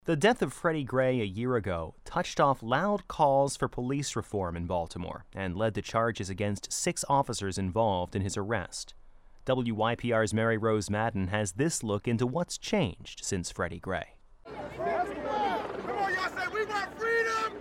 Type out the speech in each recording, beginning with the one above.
The death of Freddie Gray a year ago touched off loud calls for police reform in Baltimore and led to charges against 6 officers involved in his arrest. WYPR's Mary Rose Madden has this look into what's changed since Freddie Gray. Come on, y'all say we want freedom!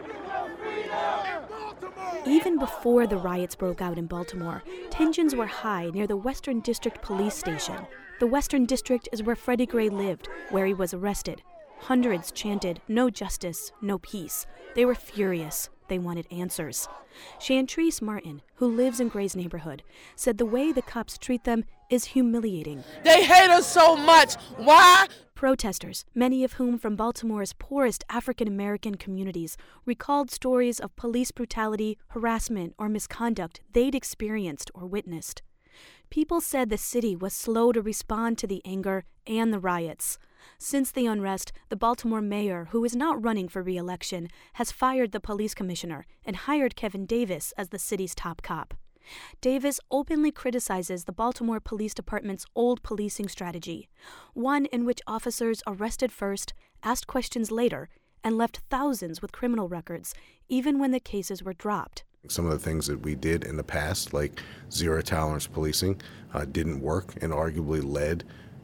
In Baltimore! Even before the riots broke out in Baltimore, tensions were high near the Western District Police Station. The Western District is where Freddie Gray lived, where he was arrested. Hundreds chanted, "No justice, no peace." They were furious. They wanted answers. Chantrice Martin, who lives in Gray's neighborhood, said the way the cops treat them is humiliating. They hate us so much. Why? Protesters, many of whom from Baltimore's poorest African-American communities, recalled stories of police brutality, harassment, or misconduct they'd experienced or witnessed. People said the city was slow to respond to the anger and the riots. Since the unrest, the Baltimore mayor, who is not running for re-election, has fired the police commissioner and hired Kevin Davis as the city's top cop. Davis openly criticizes the Baltimore Police Department's old policing strategy, one in which officers arrested first, asked questions later, and left thousands with criminal records, even when the cases were dropped. Some of the things that we did in the past, like zero-tolerance policing, didn't work and arguably led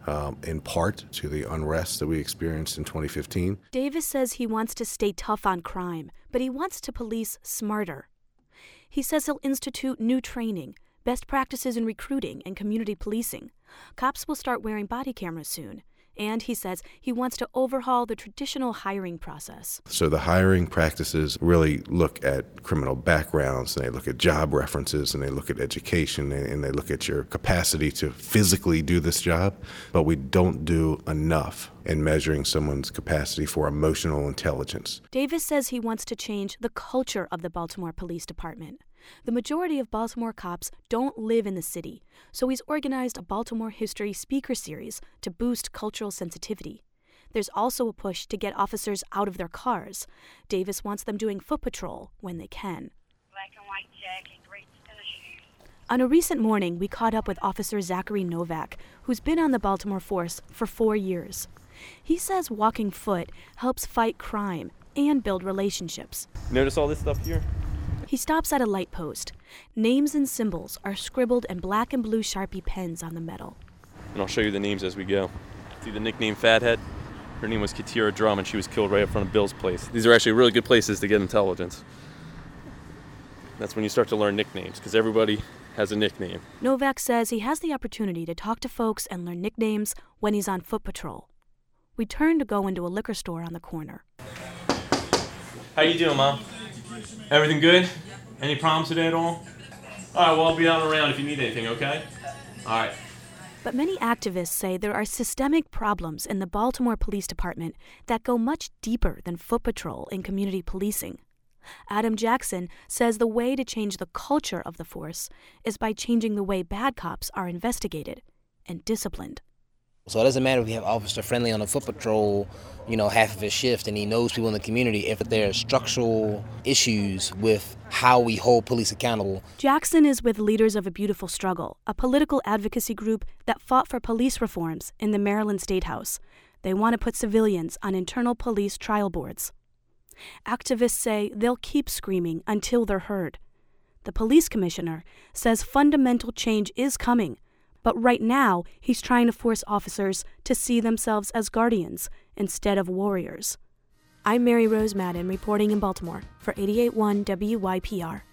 in part to the unrest that we experienced in 2015. Davis says he wants to stay tough on crime, but he wants to police smarter. He says he'll institute new training, best practices in recruiting and community policing. Cops will start wearing body cameras soon. And he says he wants to overhaul the traditional hiring process. So the hiring practices really look at criminal backgrounds, and they look at job references, and they look at education, and they look at your capacity to physically do this job. But we don't do enough in measuring someone's capacity for emotional intelligence. Davis says he wants to change the culture of the Baltimore Police Department. The majority of Baltimore cops don't live in the city, so he's organized a Baltimore history speaker series to boost cultural sensitivity. There's also a push to get officers out of their cars. Davis wants them doing foot patrol when they can. Black and white jacket, great tennis shoes. On a recent morning, we caught up with Officer Zachary Novak, who's been on the Baltimore force for 4 years. He says walking foot helps fight crime and build relationships. Notice all this stuff here? He stops at a light post. Names and symbols are scribbled in black and blue Sharpie pens on the metal. And I'll show you the names as we go. See the nickname Fathead? Her name was Katira Drum, and she was killed right up front of Bill's place. These are actually really good places to get intelligence. That's when you start to learn nicknames, because everybody has a nickname. Novak says he has the opportunity to talk to folks and learn nicknames when he's on foot patrol. We turn to go into a liquor store on the corner. How you doing, Mom? Everything good? Any problems today at all? All right, well, I'll be out around if you need anything, okay? All right. But many activists say there are systemic problems in the Baltimore Police Department that go much deeper than foot patrol and community policing. Adam Jackson says the way to change the culture of the force is by changing the way bad cops are investigated and disciplined. So it doesn't matter if we have Officer Friendly on a foot patrol, half of his shift, and he knows people in the community. If there are structural issues with how we hold police accountable. Jackson is with Leaders of a Beautiful Struggle, a political advocacy group that fought for police reforms in the Maryland State House. They want to put civilians on internal police trial boards. Activists say they'll keep screaming until they're heard. The police commissioner says fundamental change is coming, but right now he's trying to force officers to see themselves as guardians instead of warriors. I'm Mary Rose Madden reporting in Baltimore for 88.1 WYPR.